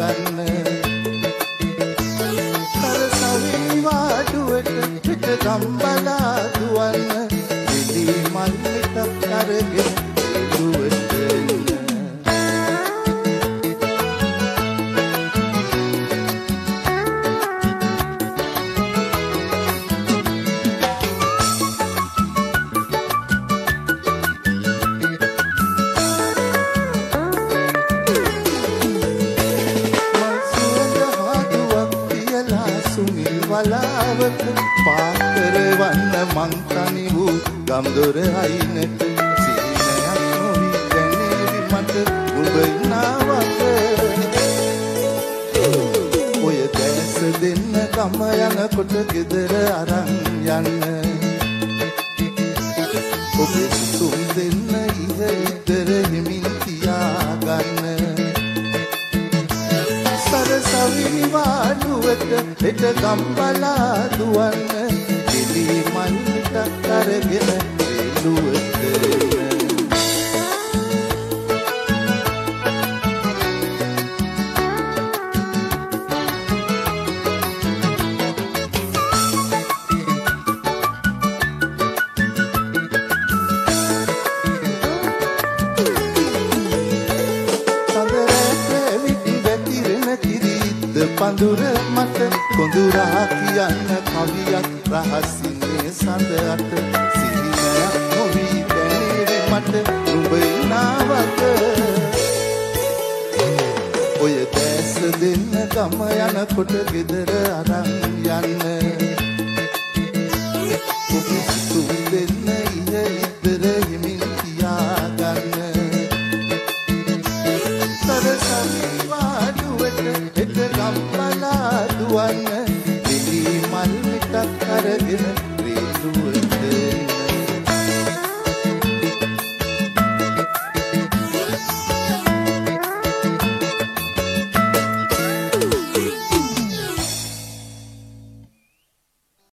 ගන්න සරසවි වාඩුවට පිට ගම්බලා දුවන්න විලි මල් මිටක් අරගෙන දුවට වලාවක පාකරවන්න මං තනි වූ ගම්දොර අයිනට සිහිනයක් නොවි දැනේවි මට ඔබ ඉන්නවක ඔය දැස දෙන්න ගම යනකොට ගෙදර අරන් යන්න ඔබේ සුම් දෙන්න ඉහළිතර හිමින් තියාගන්න සරසවි වාඩුවට හෙට ගම්බලා දුවන්න එලි මල්ට අරගෙන වේලුවට පඳුර මට කොඳුරා කියන්න කවියක් රහසින්නේ සඳ අත සිහිනයක් නොවි දැනේවි මට නුඹ ඉන්නවක ඔය දැස දෙන්න ගම යනකොට ගෙදර අරන් යන්න ඔබ සුම් දෙන්න